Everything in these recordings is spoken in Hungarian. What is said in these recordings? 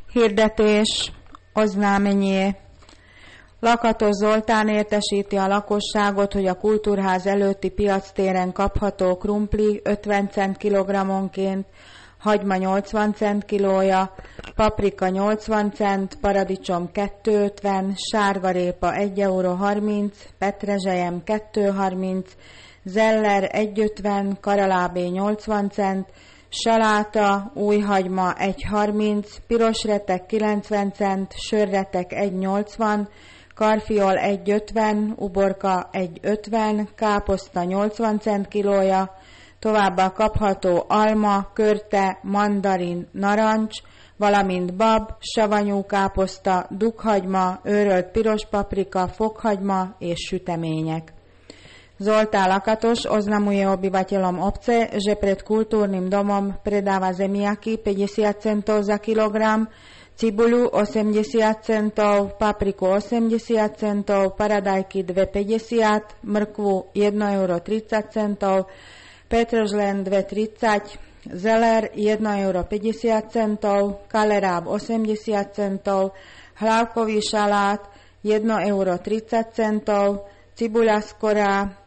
Hirdetés, oznámenie. Lakatos Zoltán értesíti a lakosságot, hogy a Kultúrház előtti piactéren kapható krumpli 50 cent kilogrammonként, hagyma 80 cent kilója, paprika 80 cent, paradicsom 2,50, sárgarépa 1,30 €, petrezselyem 2,30, zeller 1,50, karalábé 80 cent, saláta, újhagyma 1,30, pirosretek 90 cent, sörretek 1,80, karfiol 1,50, uborka 1,50, káposzta 80 cent kilója, továbbá kapható alma, körte, mandarin, narancs, valamint bab, savanyú káposzta, dukhagyma, őrölt piros paprika, fokhagyma és sütemények. Zoltán Lakatos oznamuje obyvateľom obce, že pred kultúrnym domom predáva zemiaky 50 centov za kilogram, cibuľu 80 centov, papriku 80 centov, paradajky 2,50, mrkvu 1,30 €, petržlen 2,30, zeler 1,50 €, kaleráb 80 centov, hlavkový šalát 1,30 €, cibuľa skorá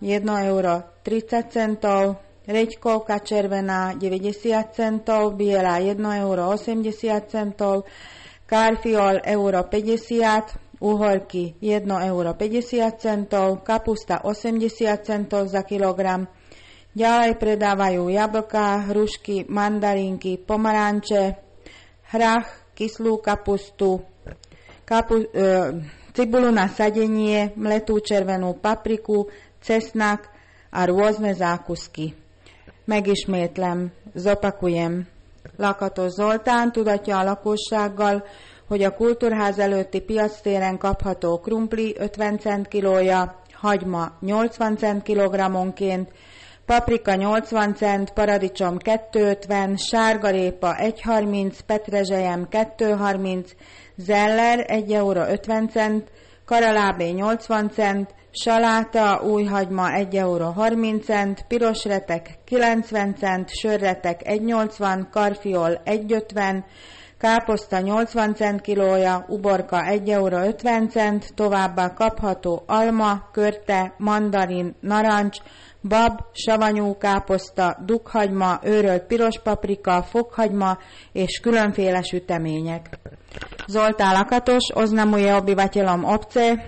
1,30 €, reďkovka červená 90 centov, biela 1,80 €, karfiol 1,50 €, uhorky 1,50 €, kapusta 80 centov za kilogram. Ďalej predávajú jablká, hrušky, mandarinky, pomaranče, hrách, kyslú kapustu, cibuľu na sadenie, mletú červenú papriku, cesnak a rôzne zákusky. Megismétlem, zopakujem. Lakatos Zoltán tudatja a lakossággal, hogy a Kultúrház előtti piactéren kapható krumpli 50 cent kilója, hagyma 80 cent kilogrammonként, paprika 80 cent, paradicsom 2,50, sárgarépa 1,30, petrezselyem 2,30, zeller 1,50 €, karalábé 80 cent, saláta, újhagyma 1,30 €, pirosretek 90 cent, sörretek 1,80, karfiol 1,50, káposzta 80 cent kilója, uborka 1,50 €, továbbá kapható alma, körte, mandarin, narancs, bab, savanyú káposzta, dukhagyma, őrölt piros paprika, fokhagyma és különféle sütemények. Zoltán Lakatos oznamuje obyvateľom obce,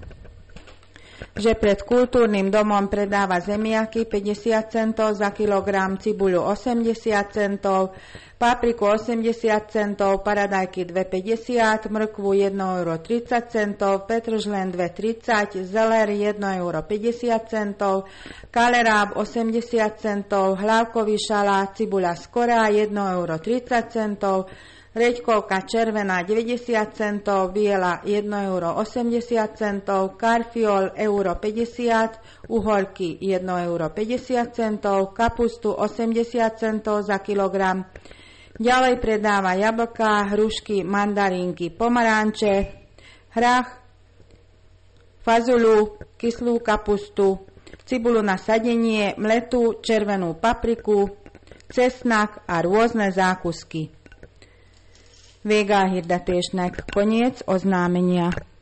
že pred kultúrnym domom predáva zemiaky 50 centov za kilogram, cibuľu 80 centov, papriku 80 centov, paradajky 2,50, mrkvu 1,30 €, petržlen 2,30, zeler 1,50 €, kaleráb 80 centov, hlavkový šalát, cibuľa skorá 1,30 €, reďkovka červená 90 centov, biela 1,80 €, karfiol 1,50 €, uhorky 1,50 €, kapustu 80 centov za kilogram. Ďalej predáva jablká, hrušky, mandarinky, pomaranče, hrách, fazuľu, kyslú kapustu, cibuľu na sadenie, mletú červenú papriku, cesnak a rôzne zákusky. Vége a hirdetésnek, koniec oznámenia.